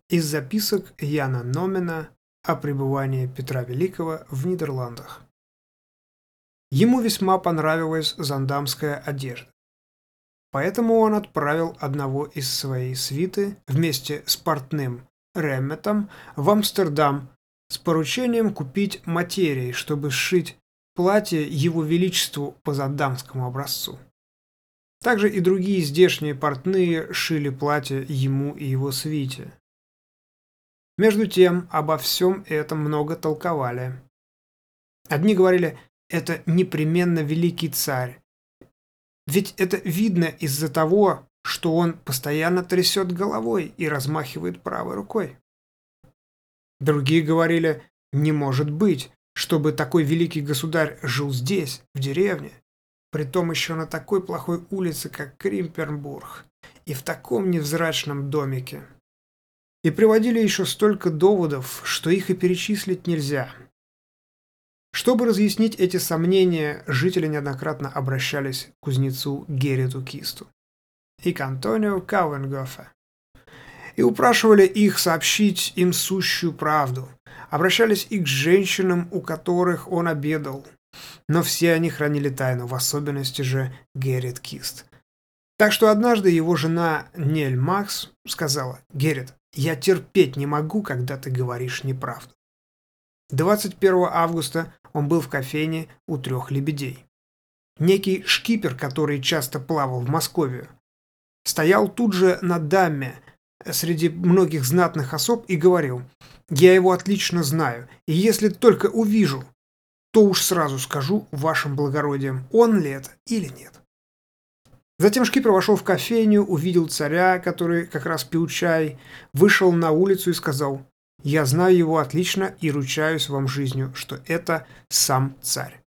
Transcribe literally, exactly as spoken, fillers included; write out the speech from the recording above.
Из записок Яна Номена о пребывании Петра Великого в Нидерландах. Ему весьма понравилась зандамская одежда. Поэтому он отправил одного из своей свиты вместе с портным Ремметом в Амстердам с поручением купить материи, чтобы сшить платье его величеству по зандамскому образцу. Также и другие здешние портные шили платья ему и его свите. Между тем, обо всем этом много толковали. Одни говорили, это непременно великий царь. Ведь это видно из-за того, что он постоянно трясет головой и размахивает правой рукой. Другие говорили, не может быть, чтобы такой великий государь жил здесь, в деревне, притом еще на такой плохой улице, как Кримпернбург, и в таком невзрачном домике. И приводили еще столько доводов, что их и перечислить нельзя. Чтобы разъяснить эти сомнения, жители неоднократно обращались к кузнецу Герриту Кисту и к Антонио Кауенгофе и упрашивали их сообщить им сущую правду. Обращались и к женщинам, у которых он обедал, но все они хранили тайну, в особенности же Геррит Кист. Так что однажды его жена Нель Макс сказала: «Геррит, я терпеть не могу, когда ты говоришь неправду». двадцать первого августа он был в кофейне у трех лебедей. Некий шкипер, который часто плавал в Москве, стоял тут же на дамме среди многих знатных особ и говорил: «Я его отлично знаю, и если только увижу, то уж сразу скажу вашим благородиям, он ли это или нет». Затем шкипер вошел в кофейню, увидел царя, который как раз пил чай, вышел на улицу и сказал: «Я знаю его отлично и ручаюсь вам жизнью, что это сам царь».